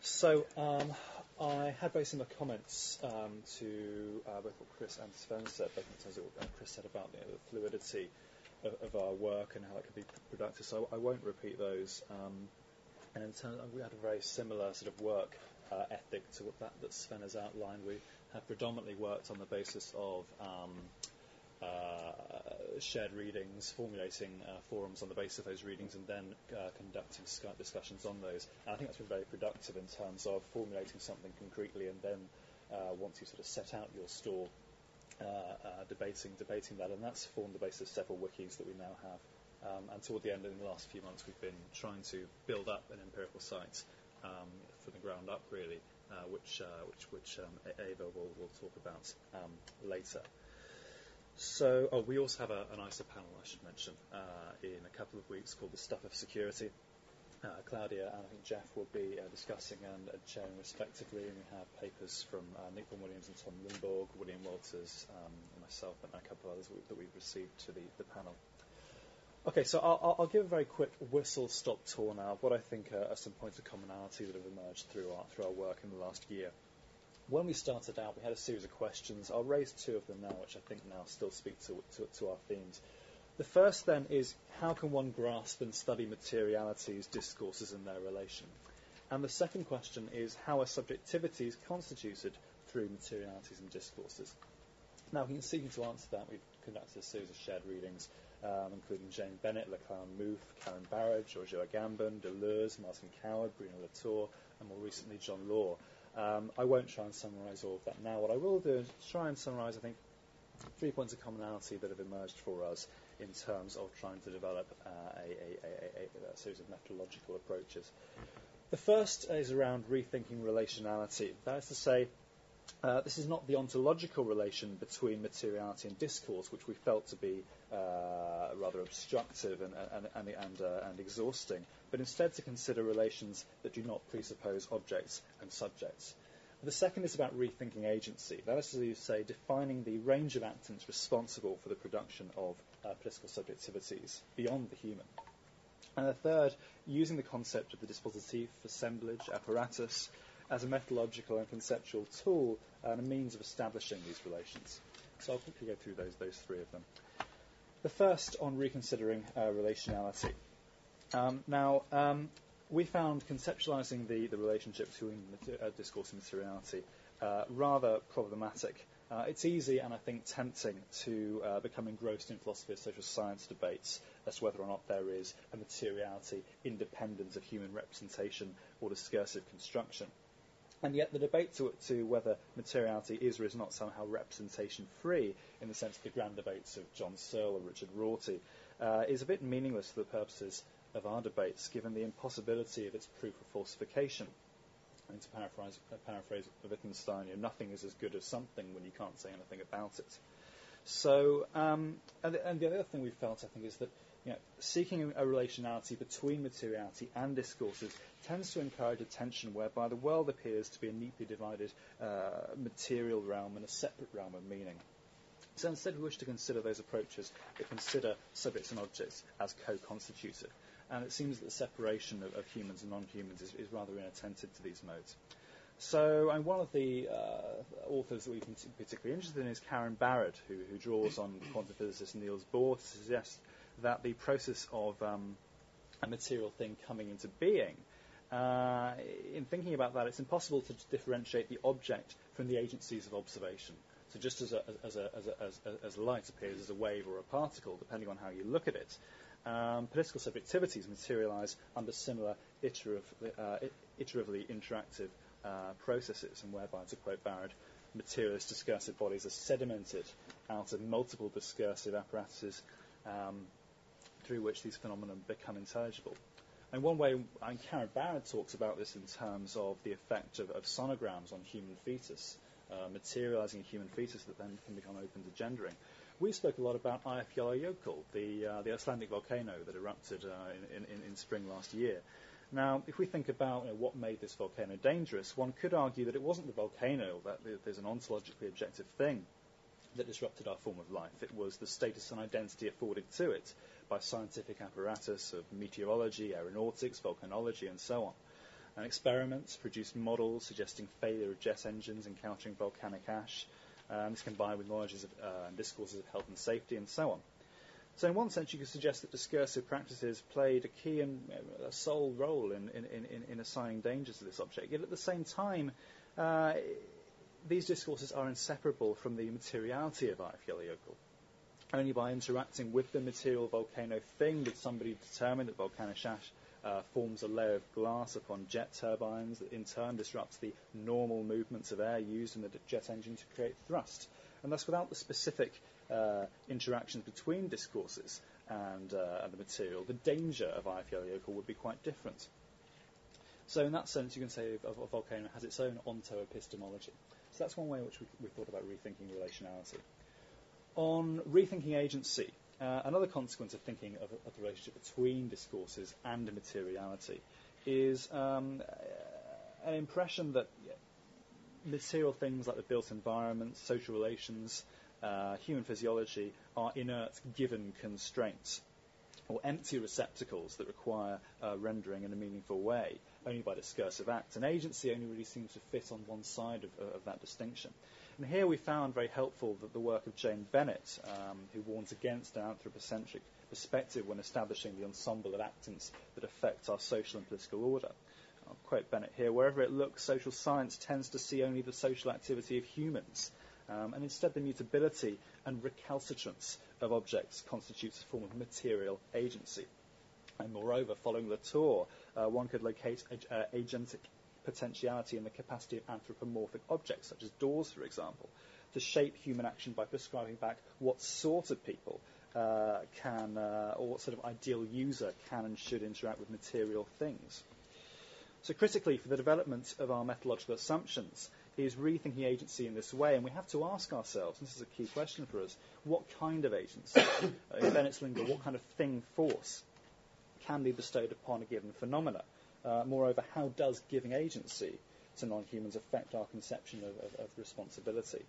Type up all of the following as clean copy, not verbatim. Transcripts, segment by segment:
So I had very similar comments to both what Chris and Sven said, both in terms of what Chris said about the fluidity of our work and how it can be productive. So I won't repeat those. And in terms, we had a very similar sort of work ethic to what that Sven has outlined. We have predominantly worked on the basis of shared readings, formulating forums on the basis of those readings, and then conducting Skype discussions on those. And I think that's been very productive in terms of formulating something concretely, and then once you sort of set out your stall, debating that, and that's formed the basis of several wikis that we now have. And toward the end, in the last few months, we've been trying to build up an empirical site from the ground up, really, which Ava will talk about later. So, we also have an ISA panel, I should mention, in a couple of weeks called The Stuff of Security. Claudia and I think Jeff will be discussing and chairing respectively, and we have papers from Nick Vaughan Williams and Tom Limborg, William Walters, and myself, and a couple of others that we've received to the panel. Okay, so I'll give a very quick whistle-stop tour now of what I think are some points of commonality that have emerged through our work in the last year. When we started out, we had a series of questions. I'll raise two of them now, which I think now still speak to our themes. The first, then, is how can one grasp and study materialities, discourses, and their relation? And the second question is how are subjectivities constituted through materialities and discourses? Now, in seeking to answer that, we've conducted a series of shared readings, including Jane Bennett, Laclan Mouffe, Karen Barrett, Giorgio Agamben, Deleuze, Martin Coward, Bruno Latour, and more recently John Law. I won't try and summarise all of that now. What I will do is try and summarise, I think, 3 points of commonality that have emerged for us in terms of trying to develop a series of methodological approaches. The first is around rethinking relationality. That is to say, this is not the ontological relation between materiality and discourse, which we felt to be rather obstructive and exhausting, but instead to consider relations that do not presuppose objects and subjects. The second is about rethinking agency. That is to say, defining the range of actants responsible for the production of political subjectivities beyond the human. And the third, using the concept of the dispositif, assemblage, apparatus, as a methodological and conceptual tool and a means of establishing these relations. So I'll quickly go through those three of them. The first on reconsidering relationality. We found conceptualizing the relationship between discourse and materiality rather problematic. It's easy and I think tempting to become engrossed in philosophy of social science debates as to whether or not there is a materiality independent of human representation or discursive construction. And yet the debate to whether materiality is or is not somehow representation-free, in the sense of the grand debates of John Searle or Richard Rorty, is a bit meaningless for the purposes of our debates, given the impossibility of its proof of falsification. And to paraphrase Wittgenstein, nothing is as good as something when you can't say anything about it. So, and the other thing we felt, I think, is that seeking a relationality between materiality and discourses tends to encourage a tension whereby the world appears to be a neatly divided material realm and a separate realm of meaning. So instead we wish to consider those approaches that consider subjects and objects as co-constituted. And it seems that the separation of humans and non-humans is rather inattentive to these modes. So one of the authors that we've been particularly interested in is Karen Barrett, who draws on quantum physicist Niels Bohr to suggest that the process of a material thing coming into being, in thinking about that, it's impossible to differentiate the object from the agencies of observation. So just as light appears as a wave or a particle, depending on how you look at it, political subjectivities materialize under similar iteratively interactive processes, and whereby, to quote Barrett, materialist discursive bodies are sedimented out of multiple discursive apparatuses through which these phenomena become intelligible. And one way, and Karen Barrett talks about this in terms of the effect of sonograms on human fetus, materializing a human fetus that then can become open to gendering. We spoke a lot about Eyjafjallajökull, the Icelandic volcano that erupted in spring last year. Now, if we think about what made this volcano dangerous, one could argue that it wasn't the volcano, that there's an ontologically objective thing that disrupted our form of life. It was the status and identity afforded to it by scientific apparatus of meteorology, aeronautics, volcanology, and so on. And experiments produced models suggesting failure of jet engines encountering volcanic ash. This combined with knowledges and discourses of health and safety and so on. So in one sense, you could suggest that discursive practices played a key and a sole role in assigning dangers to this object. Yet at the same time, these discourses are inseparable from the materiality of Eyjafjallajökull. Only by interacting with the material volcano thing did somebody determine that volcanic ash forms a layer of glass upon jet turbines that in turn disrupts the normal movements of air used in the jet engine to create thrust. And thus, without the specific interactions between discourses and the material, the danger of Eyjafjallajökull would be quite different. So in that sense, you can say a volcano has its own ontoepistemology. So that's one way in which we thought about rethinking relationality. On rethinking agency, another consequence of thinking of the relationship between discourses and materiality is an impression that material things like the built environment, social relations, human physiology are inert given constraints, or empty receptacles that require rendering in a meaningful way only by discursive act. And agency only really seems to fit on one side of that distinction. And here we found very helpful that the work of Jane Bennett, who warns against an anthropocentric perspective when establishing the ensemble of actants that affect our social and political order. I'll quote Bennett here: "Wherever it looks, social science tends to see only the social activity of humans, and instead the mutability and recalcitrance of objects constitutes a form of material agency." And moreover, following Latour, one could locate agentic potentiality in the capacity of anthropomorphic objects, such as doors, for example, to shape human action by prescribing back what sort of people can, or what sort of ideal user can and should interact with material things. So critically, for the development of our methodological assumptions, is rethinking agency in this way, and we have to ask ourselves, and this is a key question for us, what kind of agency, in Bennett's lingo, what kind of thing force can be bestowed upon a given phenomena? Moreover, how does giving agency to non-humans affect our conception of responsibility?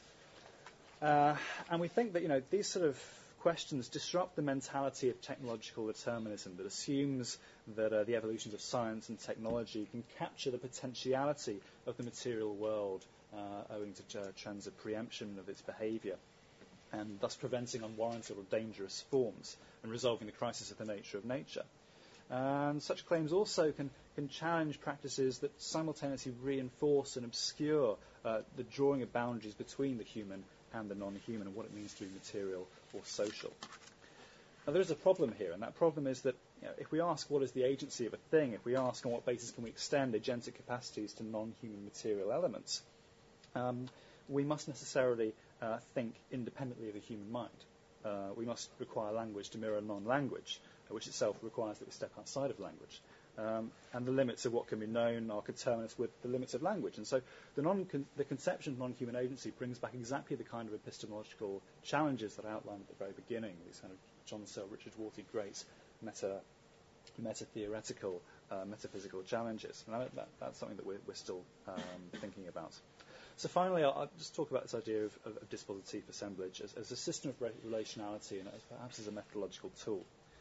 And we think that these sort of questions disrupt the mentality of technological determinism that assumes that the evolutions of science and technology can capture the potentiality of the material world owing to trends of preemption of its behaviour, and thus preventing unwarranted or dangerous forms and resolving the crisis of the nature of nature. And such claims also can challenge practices that simultaneously reinforce and obscure the drawing of boundaries between the human and the non-human and what it means to be material or social. Now, there is a problem here, and that problem is that if we ask what is the agency of a thing, if we ask on what basis can we extend agentic capacities to non-human material elements, we must necessarily think independently of the human mind. We must require language to mirror non-language, which itself requires that we step outside of language. And the limits of what can be known are coterminous with the limits of language. And so the conception of non-human agency brings back exactly the kind of epistemological challenges that I outlined at the very beginning, these kind of John Searle, Richard Rorty, great meta-theoretical, metaphysical challenges. And that's something that we're still thinking about. So finally, I'll just talk about this idea of dispositive assemblage as a system of relationality and perhaps as a methodological tool.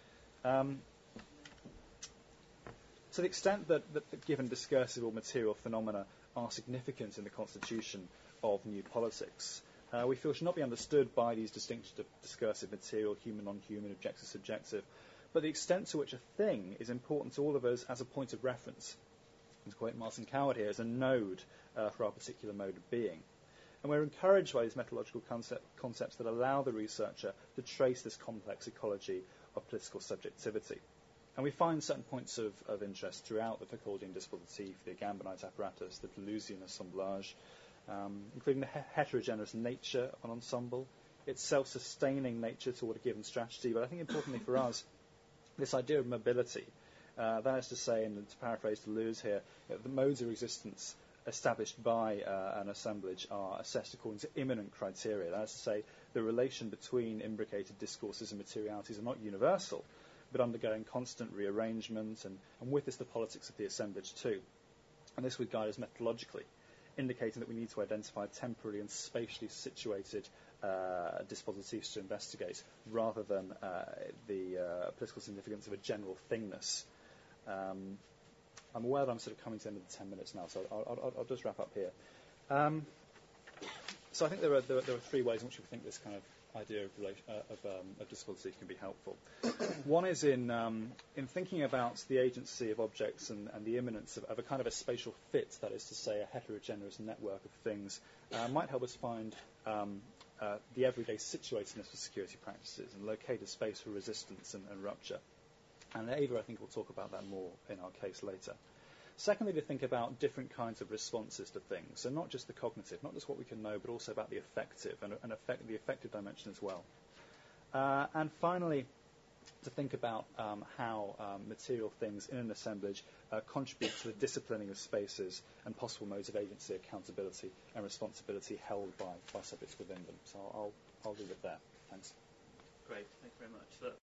To the extent that given discursive or material phenomena are significant in the constitution of new politics, we feel should not be understood by these distinctions of discursive material, human, non-human, objective, subjective, but the extent to which a thing is important to all of us as a point of reference. And to quote Martin Coward here, as a node for our particular mode of being. And we're encouraged by these methodological concepts that allow the researcher to trace this complex ecology of political subjectivity. And we find certain points of interest throughout the Foucauldian dispositif, the Agambenite apparatus, the Deleuzian assemblage, including the heterogeneous nature of an ensemble, its self-sustaining nature toward a given strategy, but I think importantly for us, this idea of mobility. That is to say, and to paraphrase Deleuze here, the modes of existence established by an assemblage are assessed according to immanent criteria. That is to say, the relation between imbricated discourses and materialities are not universal, but undergoing constant rearrangement, and with this the politics of the assemblage too. And this would guide us methodologically, indicating that we need to identify temporally and spatially situated dispositifs to investigate, rather than the political significance of a general thingness. I'm aware that I'm sort of coming to the end of the 10 minutes now, so I'll just wrap up here. So I think there are three ways in which we think this kind of idea of disability can be helpful. One is in thinking about the agency of objects and the imminence of a kind of a spatial fit, that is to say, a heterogeneous network of things, might help us find the everyday situatedness of security practices and locate a space for resistance and rupture. And Ava, I think, will talk about that more in our case later. Secondly, to think about different kinds of responses to things, so not just the cognitive, not just what we can know, but also about the affective, and the affective dimension as well. And finally, to think about how material things in an assemblage contribute to the disciplining of spaces and possible modes of agency, accountability, and responsibility held by subjects within them. So I'll leave it there. Thanks. Great. Thank you very much.